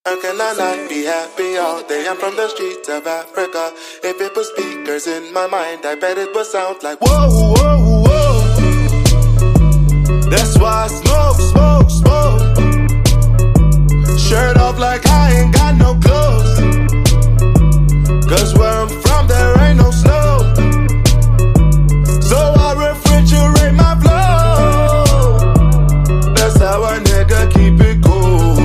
How can I not be happy all day? I'm from the streets of Africa. If it was speakers in my mind, I bet it would sound like whoa, whoa, whoa. That's why I smoke, smoke, smoke. Shirt off like I ain't got no clothes. Cause where I'm from there ain't no snow. So I refrigerate my flow. That's how a nigga keep it cool.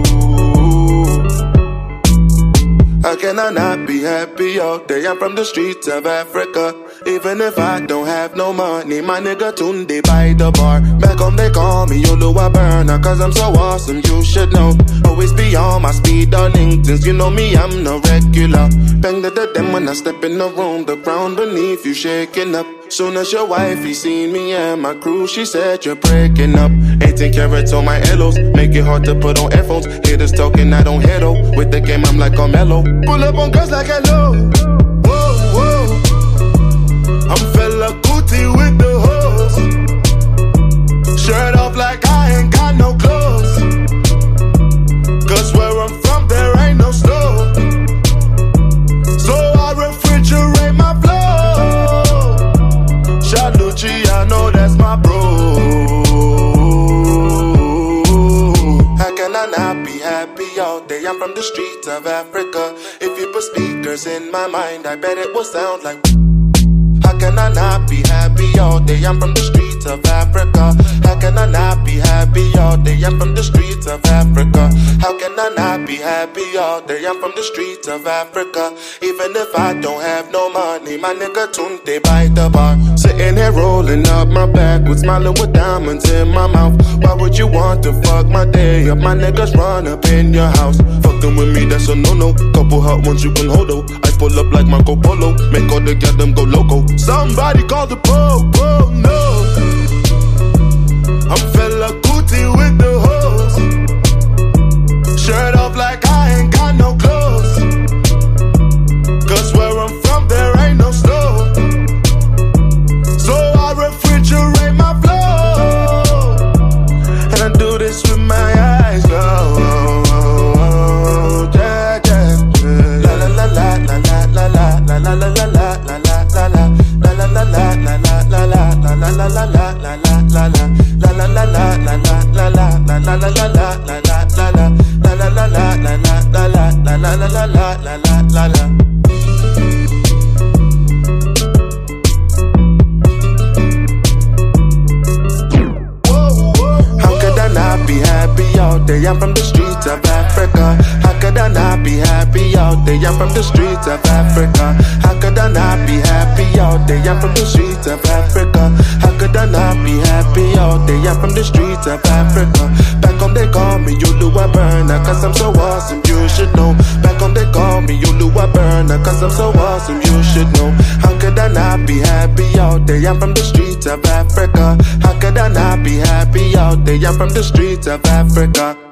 How can I not be happy all day? I'm from the streets of Africa. Even if I don't have no money, my nigga Tunde by the bar. Back home they call me Oluwa Burner, cause I'm so awesome, you should know. Always be on my speed Darlingtons, you know me, I'm no regular. Bang the them when I step in the room, the ground beneath you shaking up. Soon as your wifey seen me and my crew, she said you're breaking up. 18 carats on my elos, make it hard to put on earphones. Haters talking, I don't hear though. With the game I'm like Carmelo. Pull up on girls like hello. Whoa, whoa. I'm fella Gucci with the hoes. Shirt off like I ain't got no clothes. Cause where I'm from there ain't no snow. So I refrigerate my flow. Shalucci, I know that's my bro. How can I not be happy all day? I'm from the streets of Africa. If you put speakers in my mind, I bet it will sound like. How can I not be happy all day? I'm from the streets of Africa. How can I not be happy all day? I'm from the streets of Africa. How can I not be happy all day? I'm from the streets of Africa. Even if I don't have no money, my nigga Tunde by the bar. Sitting here rolling up my back with smiling with diamonds in my mouth. Why would you want to fuck my day up? My niggas run up in your house. Fucking with me, that's a no-no. Couple hot ones you can hold up. I pull up like Marco Polo. Make all the get them go loco. Somebody call the po, no. I'm fella Gucci with the hoes. Shirt off like I ain't got no clothes. Cause where I'm from there ain't no snow. So I refrigerate my flow. And I do this with my eyes closed. Yeah, yeah, yeah. La la la la la la la la la la la la la la la la. La la la la la la la la la la la la la la la la la. La la la la la la la la la la la la la la la la la. La la la la la la la la la la la la la la la la. How could I not be happy all day? I'm from the streets of Africa. How could I not be happy all day? I'm from the streets of Africa. How could I not be happy all day? I'm from the streets of Africa. How could I not be happy all day? I'm from the streets of Africa. Back home they call me Oluwa Burner, cause I'm so awesome, you should know. Back home they call me Oluwa Burner, cause I'm so awesome, you should know. How could I not be happy all day? I'm from the streets of Africa. How could I not be happy all day? I'm from the streets of Africa.